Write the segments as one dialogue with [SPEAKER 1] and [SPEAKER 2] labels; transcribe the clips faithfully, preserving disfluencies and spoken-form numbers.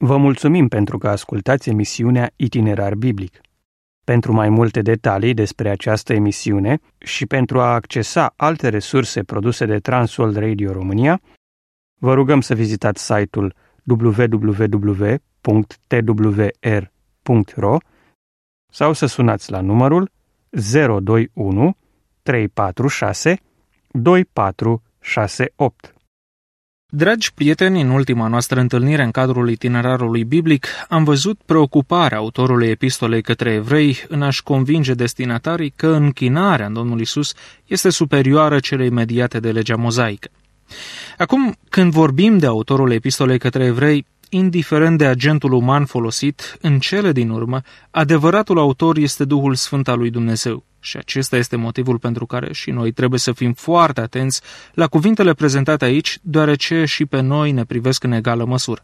[SPEAKER 1] Vă mulțumim pentru că ascultați emisiunea Itinerar Biblic. Pentru mai multe detalii despre această emisiune și pentru a accesa alte resurse produse de Transworld Radio România, vă rugăm să vizitați site-ul w w w punct t w r punct r o sau să sunați la numărul zero doi unu trei patru șase doi patru șase opt.
[SPEAKER 2] Dragi prieteni, în ultima noastră întâlnire în cadrul itinerarului biblic, am văzut preocuparea autorului epistolei către evrei în a-și convinge destinatarii că închinarea în Domnul Iisus este superioară celei mediate de legea mozaică. Acum, când vorbim de autorul epistolei către evrei, indiferent de agentul uman folosit, în cele din urmă, adevăratul autor este Duhul Sfânt al lui Dumnezeu. Și acesta este motivul pentru care și noi trebuie să fim foarte atenți la cuvintele prezentate aici, deoarece și pe noi ne privesc în egală măsură.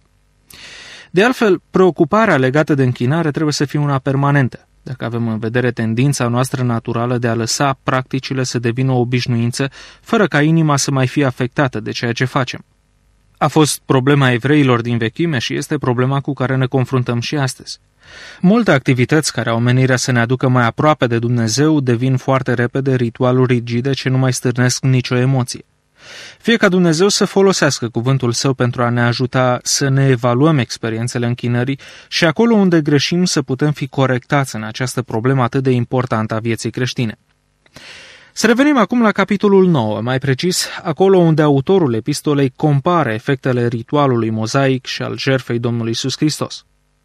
[SPEAKER 2] De altfel, preocuparea legată de închinare trebuie să fie una permanentă, dacă avem în vedere tendința noastră naturală de a lăsa practicile să devină o obișnuință, fără ca inima să mai fie afectată de ceea ce facem. A fost problema evreilor din vechime și este problema cu care ne confruntăm și astăzi. Multe activități care au menirea să ne aducă mai aproape de Dumnezeu devin foarte repede ritualuri rigide ce nu mai stârnesc nicio emoție. Fie ca Dumnezeu să folosească cuvântul Său pentru a ne ajuta să ne evaluăm experiențele închinării și acolo unde greșim să putem fi corectați în această problemă atât de importantă a vieții creștine. Să revenim acum la capitolul nouă, mai precis, acolo unde autorul epistolei compară efectele ritualului mozaic și al jertfei Domnului Iisus Hristos.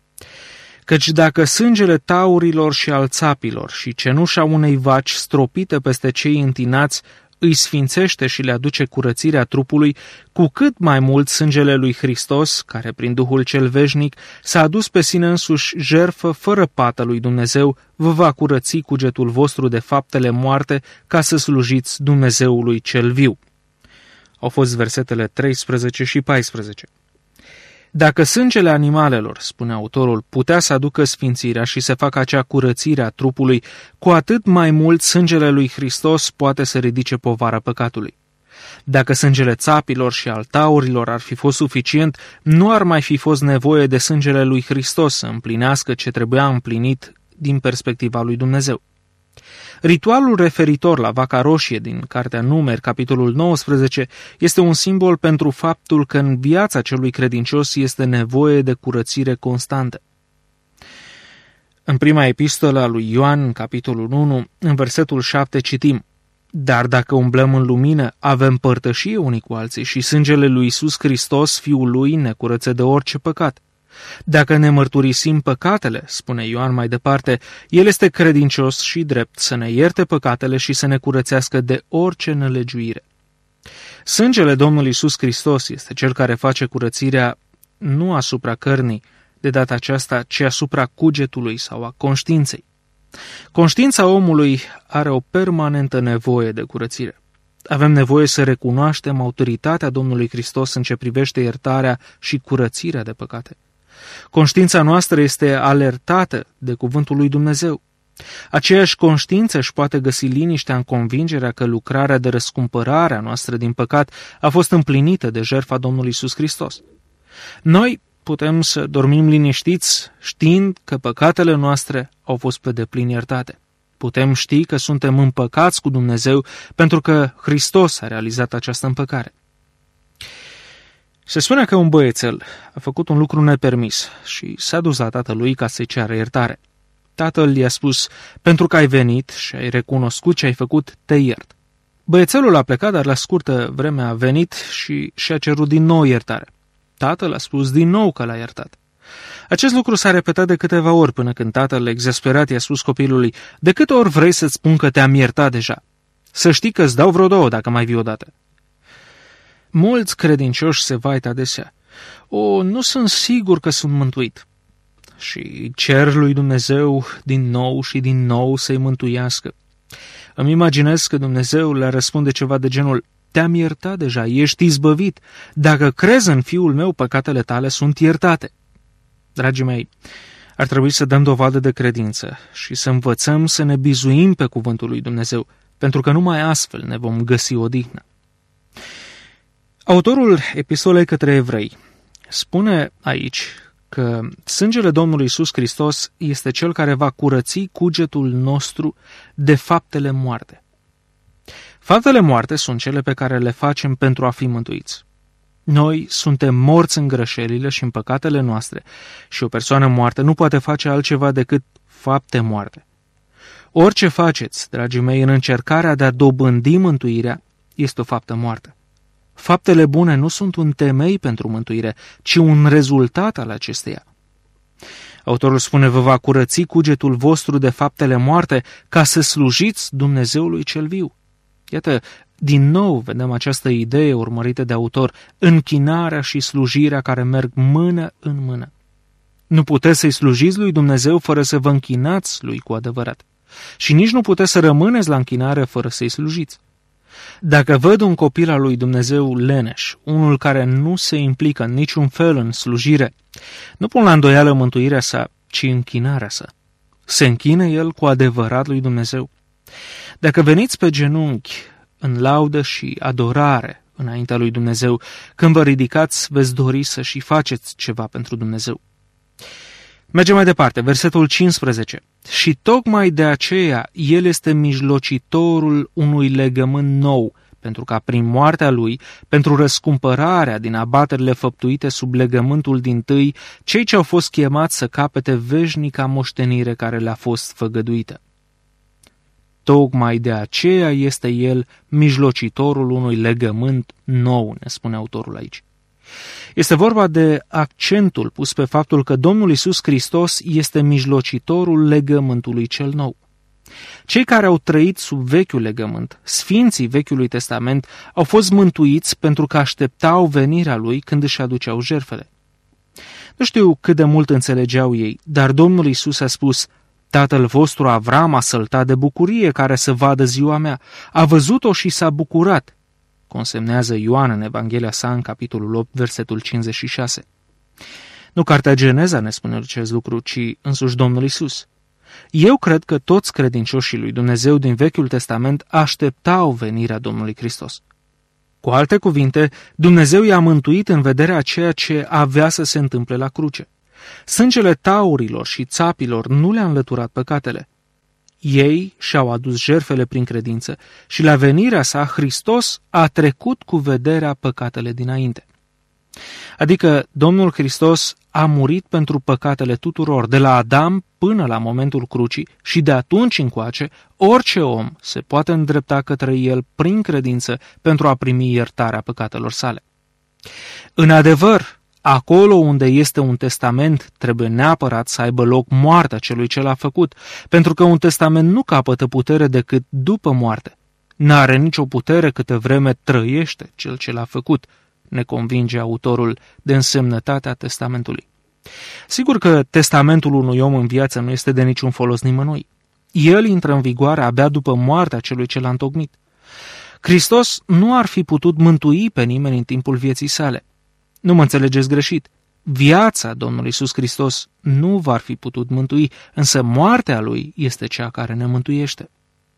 [SPEAKER 2] Căci dacă sângele taurilor și al țapilor și cenușa unei vaci stropite peste cei întinați îi sfințește și le aduce curățirea trupului, cu cât mai mult sângele lui Hristos, care prin Duhul cel veșnic s-a adus pe sine însuși jertfă fără pată lui Dumnezeu, vă va curăți cugetul vostru de faptele moarte ca să slujiți Dumnezeului cel viu. Au fost versetele treisprezece și paisprezece. Dacă sângele animalelor, spune autorul, putea să aducă sfințirea și să facă acea curățire a trupului, cu atât mai mult sângele lui Hristos poate să ridice povara păcatului. Dacă sângele țapilor și al taurilor ar fi fost suficient, nu ar mai fi fost nevoie de sângele lui Hristos să împlinească ce trebuia împlinit din perspectiva lui Dumnezeu. Ritualul referitor la vaca roșie din Cartea Numeri, capitolul nouăsprezece, este un simbol pentru faptul că în viața celui credincios este nevoie de curățire constantă. În prima epistolă a lui Ioan, capitolul unu, în versetul șapte citim: Dar dacă umblăm în lumină, avem părtășie unii cu alții și sângele lui Iisus Hristos, Fiul lui, ne curăță de orice păcat. Dacă ne mărturisim păcatele, spune Ioan mai departe, El este credincios și drept să ne ierte păcatele și să ne curățească de orice nelegiuire. Sângele Domnului Iisus Hristos este Cel care face curățirea nu asupra cărnii, de data aceasta, ci asupra cugetului sau a conștiinței. Conștiința omului are o permanentă nevoie de curățire. Avem nevoie să recunoaștem autoritatea Domnului Hristos în ce privește iertarea și curățirea de păcate. Conștiința noastră este alertată de cuvântul lui Dumnezeu. Aceeași conștiință își poate găsi liniștea în convingerea că lucrarea de răscumpărare a noastră din păcat a fost împlinită de jertfa Domnului Iisus Hristos. Noi putem să dormim liniștiți știind că păcatele noastre au fost pe deplin iertate. Putem ști că suntem împăcați cu Dumnezeu pentru că Hristos a realizat această împăcare. Se spune că un băiețel a făcut un lucru nepermis și s-a dus la tatălui ca să-i ceară iertare. Tatăl i-a spus: pentru că ai venit și ai recunoscut ce ai făcut, te iert. Băiețelul a plecat, dar la scurtă vreme a venit și și-a cerut din nou iertare. Tatăl a spus din nou că l-a iertat. Acest lucru s-a repetat de câteva ori până când tatăl, exasperat, i-a spus copilului: de câte ori vrei să-ți spun că te-am iertat deja? Să știi că îți dau vreo două dacă mai vii odată. Mulți credincioși se vaită adesea: o, nu sunt sigur că sunt mântuit. Și cer lui Dumnezeu din nou și din nou să-i mântuiască. Îmi imaginez că Dumnezeu le răspunde ceva de genul: te-am iertat deja, ești izbăvit. Dacă crezi în Fiul meu, păcatele tale sunt iertate. Dragii mei, ar trebui să dăm dovadă de credință și să învățăm să ne bizuim pe cuvântul lui Dumnezeu, pentru că numai astfel ne vom găsi odihnă. Autorul epistolei către evrei spune aici că sângele Domnului Iisus Hristos este cel care va curăți cugetul nostru de faptele moarte. Faptele moarte sunt cele pe care le facem pentru a fi mântuiți. Noi suntem morți în greșelile și în păcatele noastre și o persoană moartă nu poate face altceva decât fapte moarte. Orice faceți, dragii mei, în încercarea de a dobândi mântuirea, este o faptă moartă. Faptele bune nu sunt un temei pentru mântuire, ci un rezultat al acesteia. Autorul spune, vă va curăți cugetul vostru de faptele moarte ca să slujiți Dumnezeului cel viu. Iată, din nou vedem această idee urmărită de autor, închinarea și slujirea care merg mână în mână. Nu puteți să-i slujiți lui Dumnezeu fără să vă închinați lui cu adevărat. Și nici nu puteți să rămâneți la închinare fără să-i slujiți. Dacă văd un copil al lui Dumnezeu leneș, unul care nu se implică în niciun fel în slujire, nu pun la îndoială mântuirea sa, ci închinarea sa. Se închine el cu adevărat lui Dumnezeu. Dacă veniți pe genunchi în laudă și adorare înaintea lui Dumnezeu, când vă ridicați, veți dori să și faceți ceva pentru Dumnezeu. Mergem mai departe, versetul cincisprezece. Și tocmai de aceea el este mijlocitorul unui legământ nou, pentru ca prin moartea lui, pentru răscumpărarea din abaterile făptuite sub legământul dintâi, cei ce au fost chemați să capete veșnica moștenire care le-a fost făgăduită. Tocmai de aceea este el mijlocitorul unui legământ nou, ne spune autorul aici. Este vorba de accentul pus pe faptul că Domnul Iisus Hristos este mijlocitorul legământului cel nou. Cei care au trăit sub vechiul legământ, sfinții Vechiului Testament, au fost mântuiți pentru că așteptau venirea lui când își aduceau jertfele. Nu știu cât de mult înțelegeau ei, dar Domnul Iisus a spus, Tatăl vostru Avram a săltat de bucurie care să vadă ziua mea, a văzut-o și s-a bucurat, consemnează Ioan în Evanghelia sa în capitolul opt, versetul cincizeci și șase. Nu cartea Geneza ne spune acest lucru, ci însuși Domnul Iisus. Eu cred că toți credincioșii lui Dumnezeu din Vechiul Testament așteptau venirea Domnului Hristos. Cu alte cuvinte, Dumnezeu i-a mântuit în vederea ceea ce avea să se întâmple la cruce. Sângele taurilor și țapilor nu le-a înlăturat păcatele. Ei și-au adus jertfele prin credință și la venirea sa Hristos a trecut cu vederea păcatele dinainte. Adică Domnul Hristos a murit pentru păcatele tuturor, de la Adam până la momentul crucii și de atunci încoace, orice om se poate îndrepta către el prin credință pentru a primi iertarea păcatelor sale. În adevăr, acolo unde este un testament, trebuie neapărat să aibă loc moartea celui ce l-a făcut, pentru că un testament nu capătă putere decât după moarte. N-are nicio putere câtă vreme trăiește cel ce l-a făcut, ne convinge autorul de însemnătatea testamentului. Sigur că testamentul unui om în viață nu este de niciun folos nimănui. El intră în vigoare abia după moartea celui ce l-a întocmit. Hristos nu ar fi putut mântui pe nimeni în timpul vieții sale. Nu mă înțelegeți greșit. Viața Domnului Iisus Hristos nu va fi putut mântui, însă moartea lui este cea care ne mântuiește.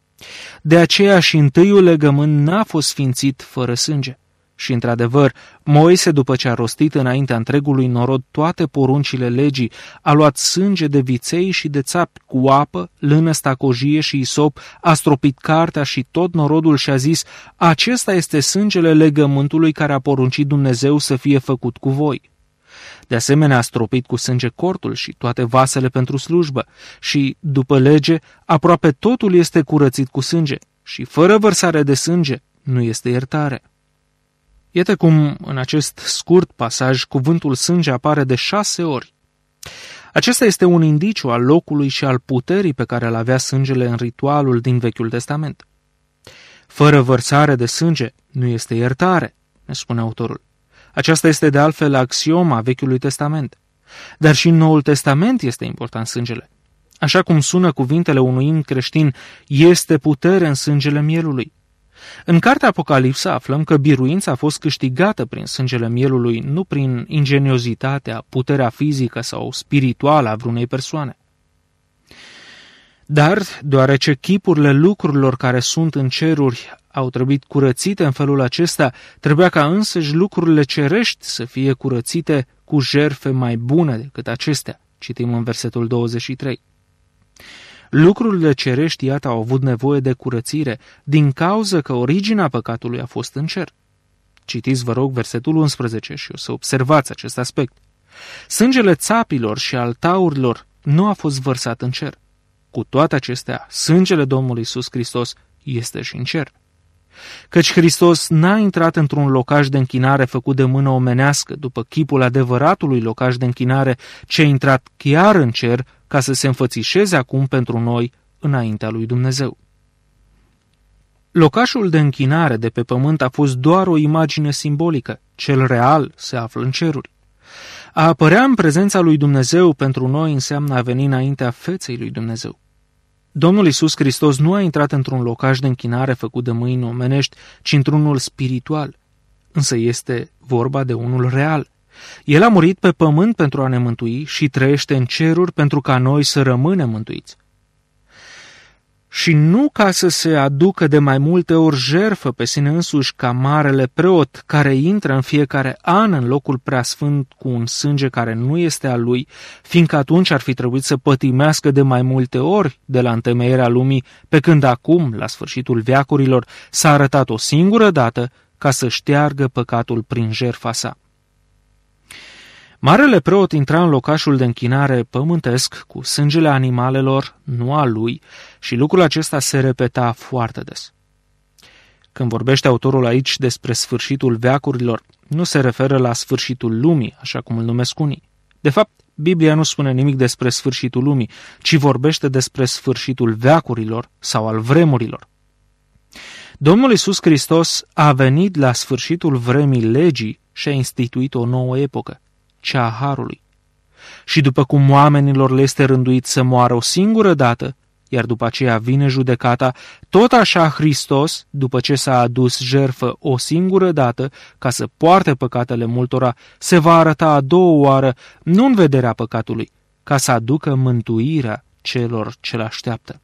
[SPEAKER 2] De aceea și întâiul legământ n-a fost sfințit fără sânge. Și, într-adevăr, Moise, după ce a rostit înaintea întregului norod toate poruncile legii, a luat sânge de viței și de țapi cu apă, lână, stacojie și isop, a stropit cartea și tot norodul și-a zis, acesta este sângele legământului care a poruncit Dumnezeu să fie făcut cu voi. De asemenea, a stropit cu sânge cortul și toate vasele pentru slujbă și, după lege, aproape totul este curățit cu sânge și, fără vărsare de sânge, nu este iertare. Iată cum, în acest scurt pasaj, cuvântul sânge apare de șase ori. Acesta este un indiciu al locului și al puterii pe care îl avea sângele în ritualul din Vechiul Testament. Fără vărsare de sânge nu este iertare, ne spune autorul. Aceasta este de altfel axioma Vechiului Testament. Dar și în Noul Testament este important sângele. Așa cum sună cuvintele unui imn creștin, este putere în sângele mielului. În cartea Apocalipsa aflăm că biruința a fost câștigată prin sângele mielului, nu prin ingeniozitatea, puterea fizică sau spirituală a vreunei persoane. Dar, deoarece chipurile lucrurilor care sunt în ceruri au trebuit curățite în felul acesta, trebuia ca însăși lucrurile cerești să fie curățite cu jertfe mai bune decât acestea, citim în versetul douăzeci și trei. Lucrurile cerești, iată, au avut nevoie de curățire din cauza că originea păcatului a fost în cer. Citiți, vă rog, versetul unsprezece și o să observați acest aspect. Sângele țapilor și al taurilor nu a fost vărsat în cer. Cu toate acestea, sângele Domnului Iisus Hristos este și în cer. Căci Hristos n-a intrat într-un locaș de închinare făcut de mână omenească, după chipul adevăratului locaș de închinare, ce a intrat chiar în cer ca să se înfățișeze acum pentru noi înaintea lui Dumnezeu. Locașul de închinare de pe pământ a fost doar o imagine simbolică, cel real se află în ceruri. A apărea în prezența lui Dumnezeu pentru noi înseamnă a veni înaintea feței lui Dumnezeu. Domnul Iisus Hristos nu a intrat într-un locaș de închinare făcut de mâini omenești, ci într-unul spiritual, însă este vorba de unul real. El a murit pe pământ pentru a ne mântui și trăiește în ceruri pentru ca noi să rămânem mântuiți. Și nu ca să se aducă de mai multe ori jertfă pe sine însuși ca marele preot care intră în fiecare an în locul preasfânt cu un sânge care nu este al lui, fiindcă atunci ar fi trebuit să pătimească de mai multe ori de la întemeierea lumii, pe când acum, la sfârșitul veacurilor, s-a arătat o singură dată ca să șteargă păcatul prin jertfa sa. Marele preot intra în locașul de închinare pământesc cu sângele animalelor, nu al lui, și lucrul acesta se repeta foarte des. Când vorbește autorul aici despre sfârșitul veacurilor, nu se referă la sfârșitul lumii, așa cum îl numesc unii. De fapt, Biblia nu spune nimic despre sfârșitul lumii, ci vorbește despre sfârșitul veacurilor sau al vremurilor. Domnul Iisus Hristos a venit la sfârșitul vremii legii și a instituit o nouă epocă, cea a harului. Și după cum oamenilor le este rânduit să moară o singură dată, iar după aceea vine judecata, tot așa Hristos, după ce s-a adus jertfă o singură dată, ca să poarte păcatele multora, se va arăta a doua oară, nu în vederea păcatului, ca să aducă mântuirea celor ce l-așteaptă.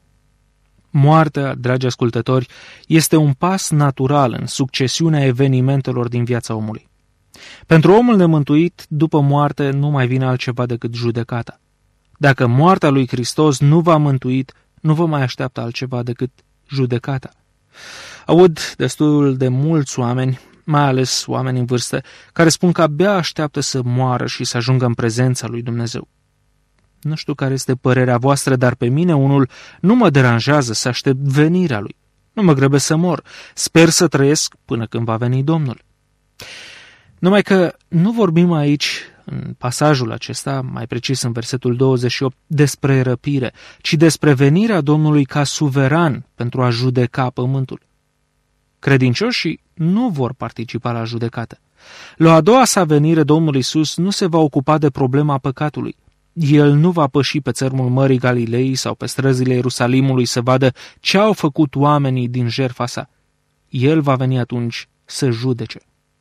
[SPEAKER 2] Moartea, dragi ascultători, este un pas natural în succesiunea evenimentelor din viața omului. Pentru omul nemântuit, după moarte, nu mai vine altceva decât judecata. Dacă moartea lui Hristos nu v-a mântuit, nu vă mai așteaptă altceva decât judecata. Aud destul de mulți oameni, mai ales oameni în vârstă, care spun că abia așteaptă să moară și să ajungă în prezența lui Dumnezeu. Nu știu care este părerea voastră, dar pe mine unul nu mă deranjează să aștept venirea lui. Nu mă grăbesc să mor. Sper să trăiesc până când va veni Domnul. Numai că nu vorbim aici, în pasajul acesta, mai precis în versetul douăzeci și opt, despre răpire, ci despre venirea Domnului ca suveran pentru a judeca pământul. Credincioșii nu vor participa la judecată. La a doua sa venire, Domnul Iisus nu se va ocupa de problema păcatului. El nu va păși pe țărmul Mării Galilei sau pe străzile Ierusalimului să vadă ce au făcut oamenii din jertfa sa. El va veni atunci să judece.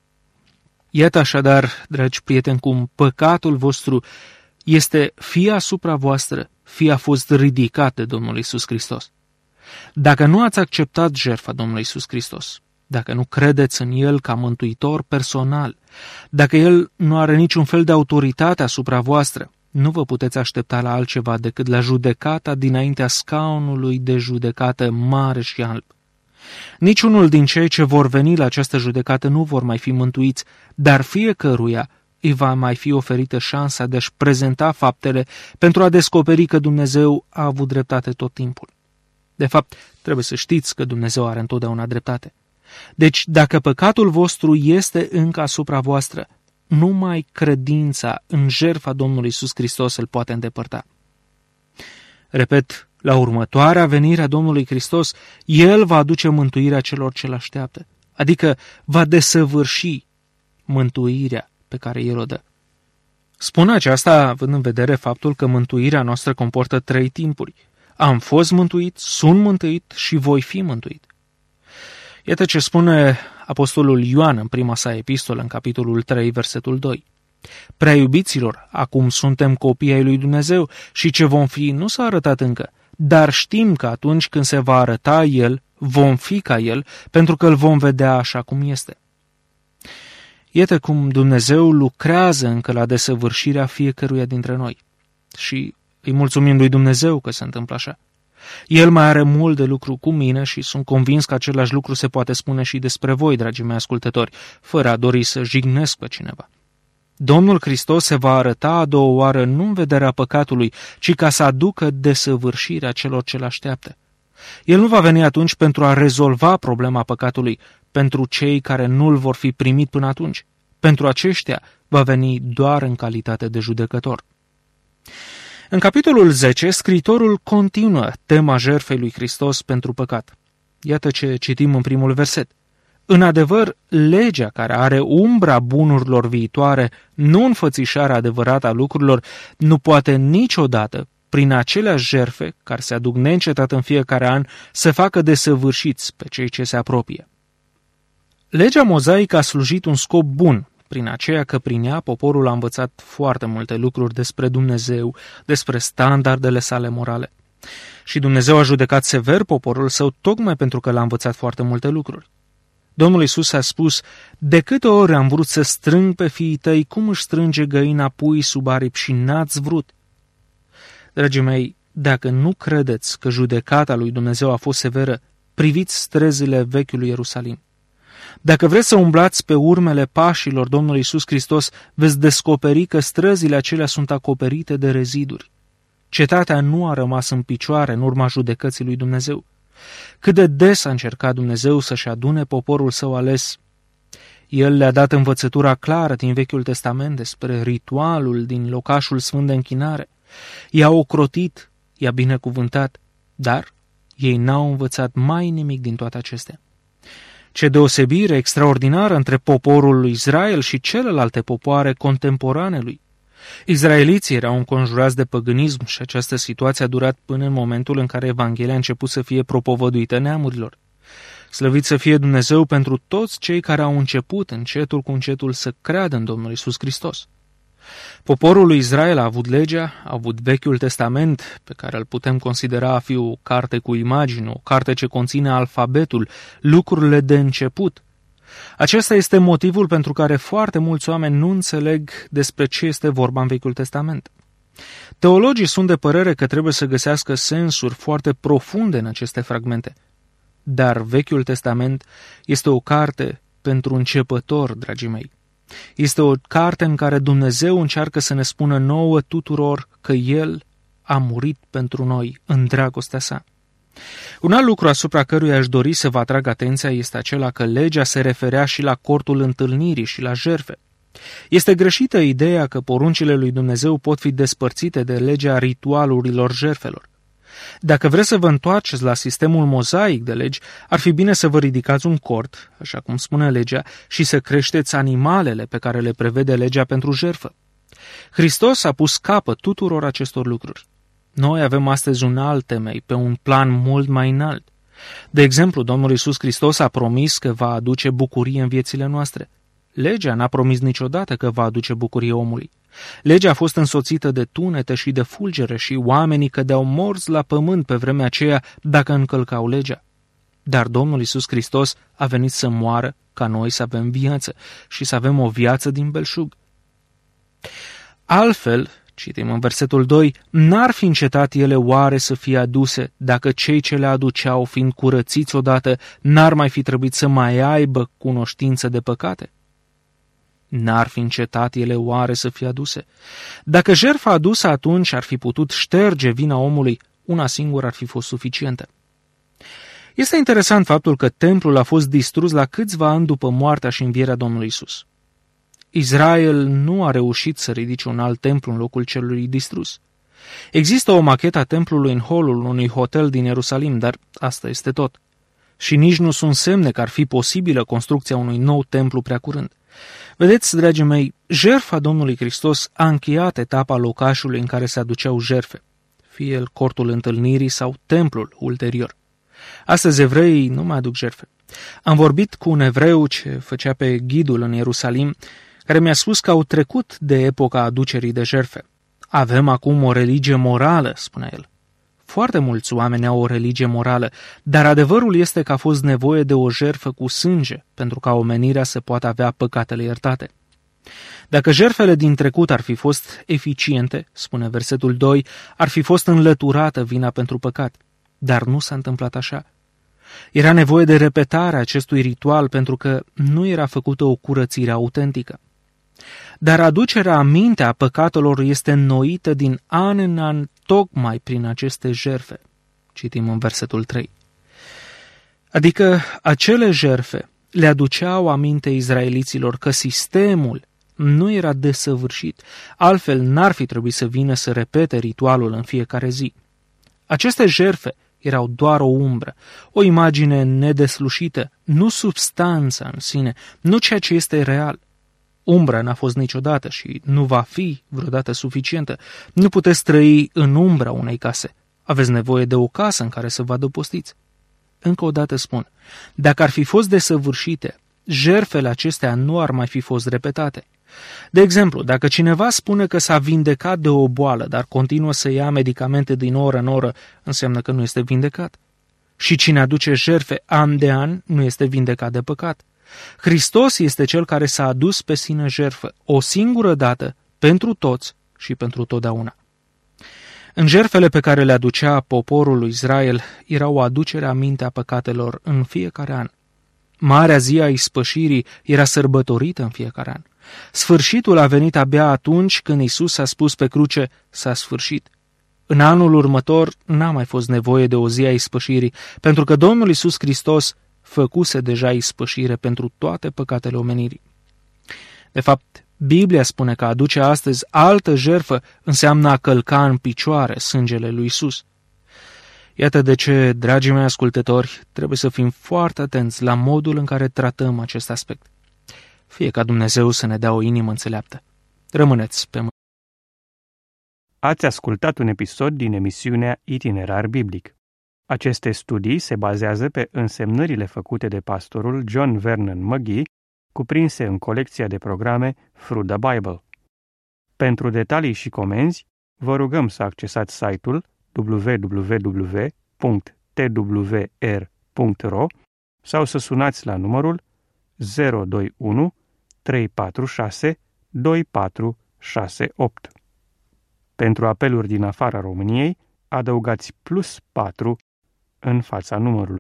[SPEAKER 2] Iată așadar, dragi prieteni, cum păcatul vostru este fie asupra voastră, fie a fost ridicat de Domnul Iisus Hristos. Dacă nu ați acceptat jertfa Domnului Iisus Hristos, dacă nu credeți în El ca mântuitor personal, dacă El nu are niciun fel de autoritate asupra voastră, nu vă puteți aștepta la altceva decât la judecata dinaintea scaunului de judecată mare și alb. Niciunul din cei ce vor veni la această judecată nu vor mai fi mântuiți, dar fiecăruia îi va mai fi oferită șansa de a-și prezenta faptele pentru a descoperi că Dumnezeu a avut dreptate tot timpul. De fapt, trebuie să știți că Dumnezeu are întotdeauna dreptate. Deci, dacă păcatul vostru este încă asupra voastră, numai credința în jertfa Domnului Iisus Hristos îl poate îndepărta. Repet, la următoarea venire a Domnului Hristos, El va aduce mântuirea celor ce l-așteaptă, adică va desăvârși mântuirea pe care El o dă. Spun aceasta având în vedere faptul că mântuirea noastră comportă trei timpuri. Am fost mântuit, sunt mântuit și voi fi mântuit. Iată ce spune apostolul Ioan în prima sa epistolă, în capitolul trei, versetul doi. Prea iubiților, acum suntem copii ai lui Dumnezeu și ce vom fi nu s-a arătat încă, dar știm că atunci când se va arăta El, vom fi ca El, pentru că îl vom vedea așa cum este. Iată cum Dumnezeu lucrează încă la desăvârșirea fiecăruia dintre noi. Și îi mulțumim lui Dumnezeu că se întâmplă așa. El mai are mult de lucru cu mine și sunt convins că același lucru se poate spune și despre voi, dragii mei ascultători, fără a dori să jignesc pe cineva. Domnul Hristos se va arăta a doua oară nu în vederea păcatului, ci ca să aducă desăvârșirea celor ce l-așteaptă. El nu va veni atunci pentru a rezolva problema păcatului pentru cei care nu-l vor fi primit până atunci. Pentru aceștia va veni doar în calitate de judecător. În capitolul zece, scriitorul continuă tema jertfei lui Hristos pentru păcat. Iată ce citim în primul verset. În adevăr, legea care are umbra bunurilor viitoare, nu înfățișarea adevărată a lucrurilor, nu poate niciodată, prin aceleași jertfe care se aduc neîncetat în fiecare an, să facă desăvârșiți pe cei ce se apropie. Legea mozaică a slujit un scop bun, prin aceea că prin ea poporul a învățat foarte multe lucruri despre Dumnezeu, despre standardele sale morale. Și Dumnezeu a judecat sever poporul său tocmai pentru că l-a învățat foarte multe lucruri. Domnul Iisus a spus, de câte ori am vrut să strâng pe fiii tăi, cum își strânge găina puii sub aripi și n-ați vrut? Dragii mei, dacă nu credeți că judecata lui Dumnezeu a fost severă, priviți străzile vechiului Ierusalim. Dacă vreți să umblați pe urmele pașilor Domnului Iisus Hristos, veți descoperi că străzile acelea sunt acoperite de reziduri. Cetatea nu a rămas în picioare în urma judecății lui Dumnezeu. Cât de des a încercat Dumnezeu să-și adune poporul său ales. El le-a dat învățătura clară din Vechiul Testament despre ritualul din locașul sfânt de închinare. I-a ocrotit, i-a binecuvântat, dar ei n-au învățat mai nimic din toate acestea. Ce deosebire extraordinară între poporul lui Israel și celelalte popoare contemporane lui. Izraeliții erau înconjurați de păgânism și această situație a durat până în momentul în care Evanghelia a început să fie propovăduită neamurilor. Slăvit să fie Dumnezeu pentru toți cei care au început încetul cu încetul să creadă în Domnul Iisus Hristos. Poporul lui Israel a avut legea, a avut Vechiul Testament, pe care îl putem considera a fi o carte cu imagini, o carte ce conține alfabetul, lucrurile de început. Acesta este motivul pentru care foarte mulți oameni nu înțeleg despre ce este vorba în Vechiul Testament. Teologii sunt de părere că trebuie să găsească sensuri foarte profunde în aceste fragmente. Dar Vechiul Testament este o carte pentru începători, dragii mei. Este o carte în care Dumnezeu încearcă să ne spună nouă tuturor că El a murit pentru noi în dragostea sa. Un alt lucru asupra căruia aș dori să vă atrag atenția este acela că legea se referea și la cortul întâlnirii și la jertfe. Este greșită ideea că poruncile lui Dumnezeu pot fi despărțite de legea ritualurilor jertfelor. Dacă vreți să vă întoarceți la sistemul mozaic de legi, ar fi bine să vă ridicați un cort, așa cum spune legea, și să creșteți animalele pe care le prevede legea pentru jertfă. Hristos a pus capăt tuturor acestor lucruri. Noi avem astăzi un alt temei, pe un plan mult mai înalt. De exemplu, Domnul Iisus Hristos a promis că va aduce bucurie în viețile noastre. Legea n-a promis niciodată că va aduce bucurie omului. Legea a fost însoțită de tunete și de fulgere și oamenii cădeau morți la pământ pe vremea aceea dacă încălcau legea. Dar Domnul Iisus Hristos a venit să moară ca noi să avem viață și să avem o viață din belșug. Altfel, citim în versetul doi, n-ar fi încetat ele oare să fie aduse dacă cei ce le aduceau, fiind curățiți odată, n-ar mai fi trebuit să mai aibă cunoștință de păcate? N-ar fi încetat ele oare să fie aduse? Dacă jertfa adusă atunci ar fi putut șterge vina omului, una singură ar fi fost suficientă. Este interesant faptul că templul a fost distrus la câțiva ani după moartea și învierea Domnului Iisus. Israel nu a reușit să ridice un alt templu în locul celui distrus. Există o machetă a templului în holul unui hotel din Ierusalim, dar asta este tot. Și nici nu sunt semne că ar fi posibilă construcția unui nou templu prea curând. Vedeți, dragii mei, jertfa Domnului Hristos a încheiat etapa locașului în care se aduceau jertfe, fie el cortul întâlnirii sau templul ulterior. Astăzi evreii nu mai aduc jertfe. Am vorbit cu un evreu ce făcea pe ghidul în Ierusalim, care mi-a spus că au trecut de epoca aducerii de jertfe. Avem acum o religie morală, spunea el. Foarte mulți oameni au o religie morală, dar adevărul este că a fost nevoie de o jertfă cu sânge pentru ca omenirea să poată avea păcatele iertate. Dacă jertfele din trecut ar fi fost eficiente, spune versetul doi, ar fi fost înlăturată vina pentru păcat, dar nu s-a întâmplat așa. Era nevoie de repetarea acestui ritual pentru că nu era făcută o curățire autentică. Dar aducerea aminte a păcatelor este înnoită din an în an tocmai prin aceste jertfe. Citim în versetul trei. Adică acele jertfe le aduceau aminte izraeliților că sistemul nu era desăvârșit, altfel n-ar fi trebuit să vină să repete ritualul în fiecare zi. Aceste jertfe erau doar o umbră, o imagine nedeslușită, nu substanța în sine, nu ceea ce este real. Umbra n-a fost niciodată și nu va fi vreodată suficientă. Nu puteți trăi în umbra unei case. Aveți nevoie de o casă în care să vă adăpostiți. Încă o dată spun, dacă ar fi fost desăvârșite, jertfele acestea nu ar mai fi fost repetate. De exemplu, dacă cineva spune că s-a vindecat de o boală, dar continuă să ia medicamente din oră în oră, înseamnă că nu este vindecat. Și cine aduce jertfe an de an nu este vindecat de păcat. Hristos este cel care s-a adus pe sine jertfă, o singură dată, pentru toți și pentru totdeauna. În jertfele pe care le aducea poporul lui Israel era o aducere aminte a păcatelor în fiecare an. Marea zi a ispășirii era sărbătorită în fiecare an. Sfârșitul a venit abia atunci când Iisus a spus pe cruce, s-a sfârșit. În anul următor n-a mai fost nevoie de o zi a ispășirii, pentru că Domnul Iisus Hristos făcuse deja ispășire pentru toate păcatele omenirii. De fapt, Biblia spune că aduce astăzi altă jertfă înseamnă a călca în picioare sângele lui Iisus. Iată de ce, dragii mei ascultători, trebuie să fim foarte atenți la modul în care tratăm acest aspect. Fie ca Dumnezeu să ne dea o inimă înțeleaptă. Rămâneți pe mâini.
[SPEAKER 1] Ați ascultat un episod din emisiunea Itinerar Biblic. Aceste studii se bazează pe însemnările făcute de pastorul John Vernon McGee, cuprinse în colecția de programe Through the Bible. Pentru detalii și comenzi, vă rugăm să accesați site-ul w w w punct t w r punct r o sau să sunați la numărul zero doi unu trei patru șase doi patru șase opt. Pentru apeluri din afara României, adăugați plus patru în fața numărului.